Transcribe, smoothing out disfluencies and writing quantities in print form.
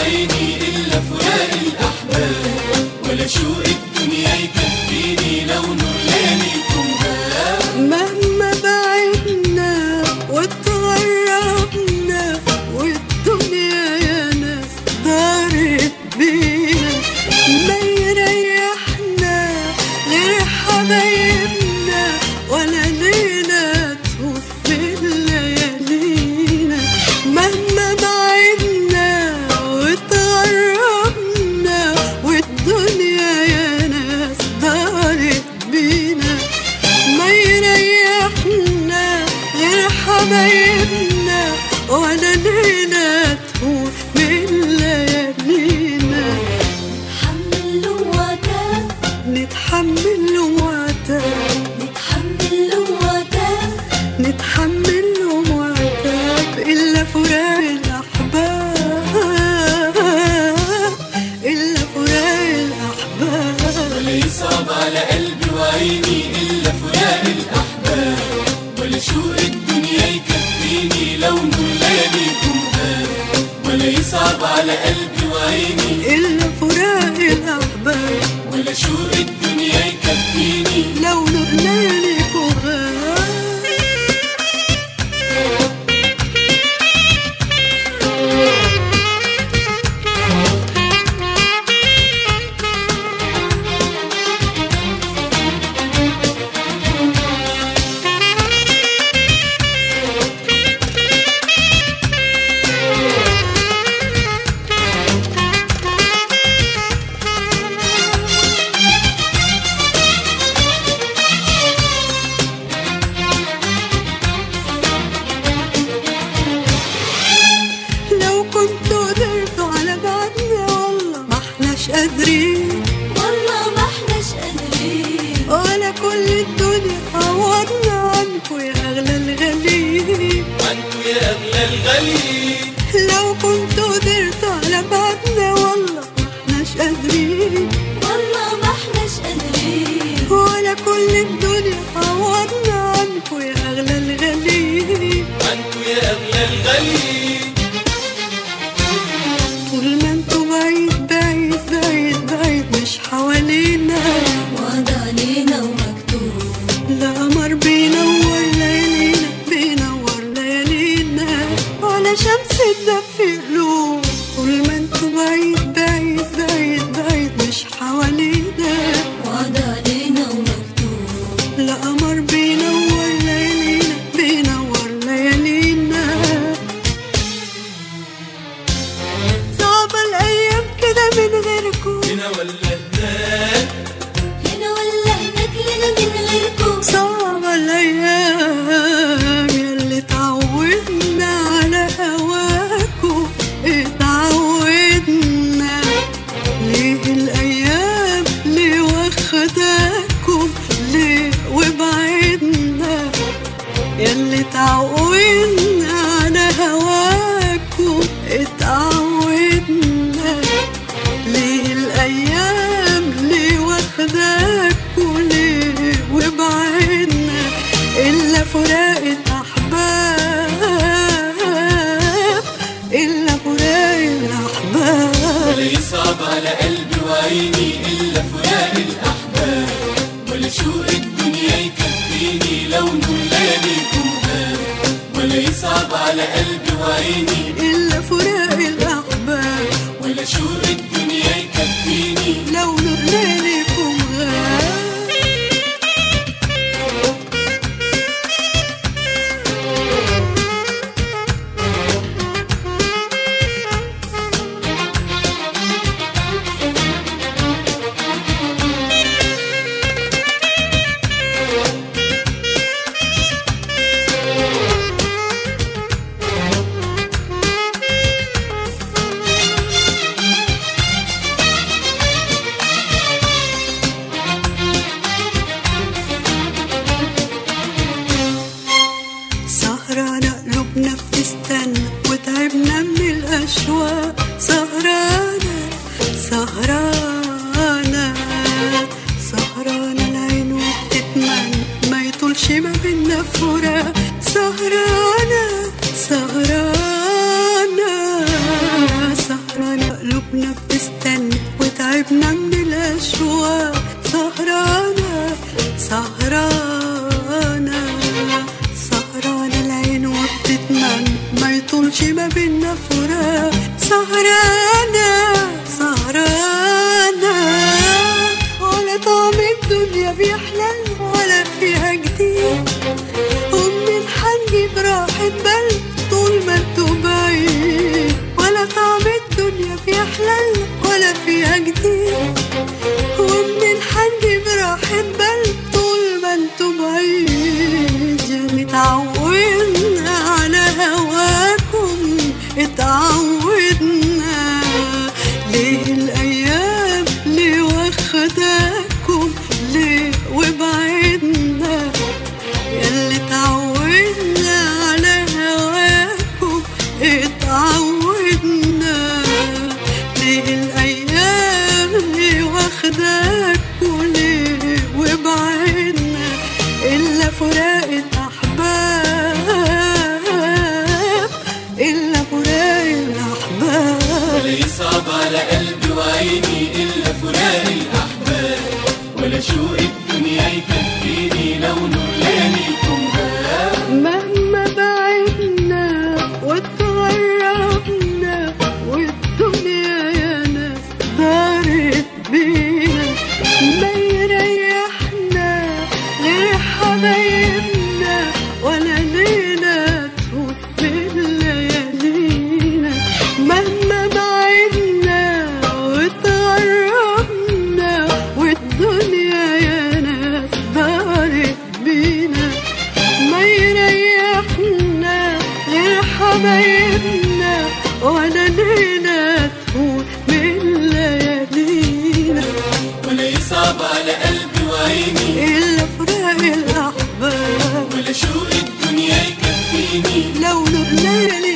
وعيني إلا فراق الأحباب، ولا شوق الدنيا يكفيني لو نور لياليكم غاب. مهما بعدنا واتغربنا والدنيا يا ناس دارت بينا، ما يريحنا غير حبايبنا ولا ليلة تفوت من ليالينا. مهما بعدنا واتغربنا والدنيا يا ناس دارت بينا، ما يريحنا غير حبايبنا ولا ليلة تفوت من ليالينا. نتحمل وعتاب نتحمل وعتاب إلا فراق الأحباب، إلا فراق الأحباب. ولا يصعب على قلبي وعيني إلا فراق الأحباب، ولا شوق الدنيا يكفيني لو نور لياليكم غاب. ولا يصعب على قلبي وعيني إلا فراق الأحباب، ولا شوق الدنيا يكفيني لو نور لياليكم غاب. قادرين والله ما احناش قادرين، ولا كل الدنيا عوضنا عنكو يا أغلى الغاليين، عنكو يا أغلى الغاليين. لو كنتوا قدرتوا على بعضنا والله ما احناش قادرين، والله ما احناش قادرين، ولا كل الدنيا عوضنا عنكو يا أغلى الغاليين، عنكو يا أغلى الغاليين. طول ما انتوا بعيد بعيد بعيد بعيد مش حوالينا، وعد علينا ومكتوب، لا قمر بينور ليالينا بينور ليالينا، ولا شمس تدفي قلوب. طول ما انتوا بعيد بعيد بعيد بعيد مش حوالينا، وعد علينا ومكتوب، لا قمر بينور ليالينا بينور ليالينا. صعبة الأيام كده من غيركم، هنا ولا هناك، هنا ولا هناك لنا من غيركم. صعبة الأيام ياللي اتعودنا على هواكم، اتعودنا ليه الأيام ليه واخداكم ليه وبعدنا، ياللي اتعودنا على هواكم اتعودنا ليه الأيام ليه واخداكم ليه وبعدنا، إلا فراق الأحباب إلا فراق الأحباب. ولا يصعب على قلبي وعيني إلا فراق الأحباب، ولا شوق الدنيا يكفيني لو نور لياليكم غاب. ولا يصعب على قلبي وعيني إلا فراق الأحباب، ولا شوق الدنيا يكفيني لو نور لياليكم غاب. سهرانة قلوبنا بتستنى وتعبنا من الأشواق، سهرانة سهرانة سهرانة العين وبتتمنى ما يطولش ما بينا فراق، سهرانة سهرانة سهرانة من ليالينا، ولا يصعب على قلبي وعيني إلا فراق الأحباب، ولا شوق الدنيا يكفيني لو نور ليالينا